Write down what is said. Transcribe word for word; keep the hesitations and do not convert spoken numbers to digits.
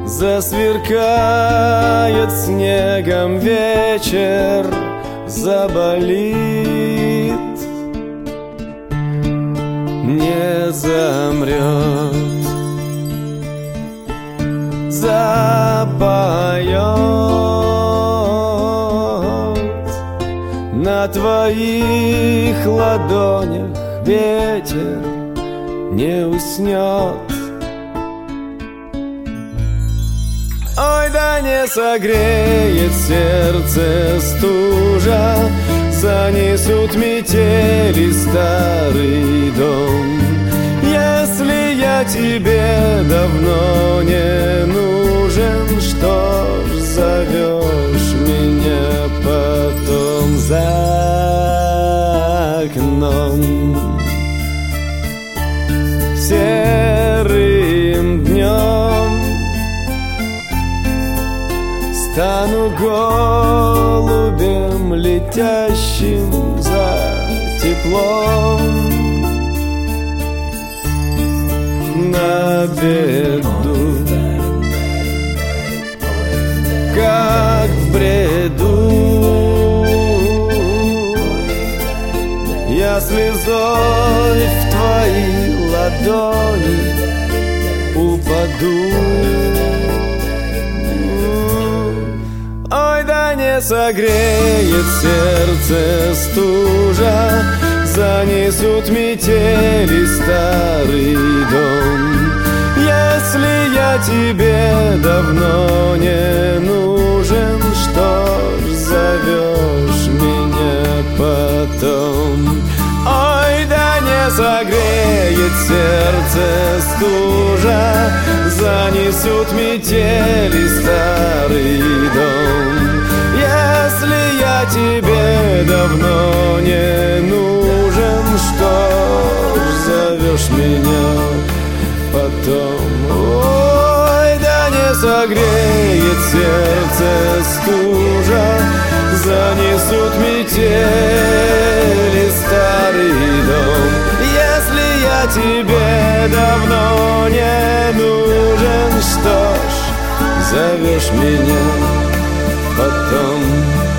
Засверкает снегом вечер, заболит, не замрет, запоет на твоих ладонях ветер, не уснет. Ой, да не согреет сердце стужа, занесут метели старый дом. Если я тебе давно не нужен, что ж зовешь меня потом за окном? Серым днем стану голубем, летящим за теплом. На беду, как в бреду, я слезой в твои ладони упаду. Ой, да не согреет сердце стужа, занесут метели старый дом. Если я тебе давно не нужен, что ж зовешь меня потом? Ой, да не согреет сердце стужа, занесут метели старый дом. Если я тебе давно не нужен, что ж зовешь меня потом? Ой, да не согреет сердце стужа, занесут метели старый дом. Если я тебе давно не нужен, что ж зовешь меня потом?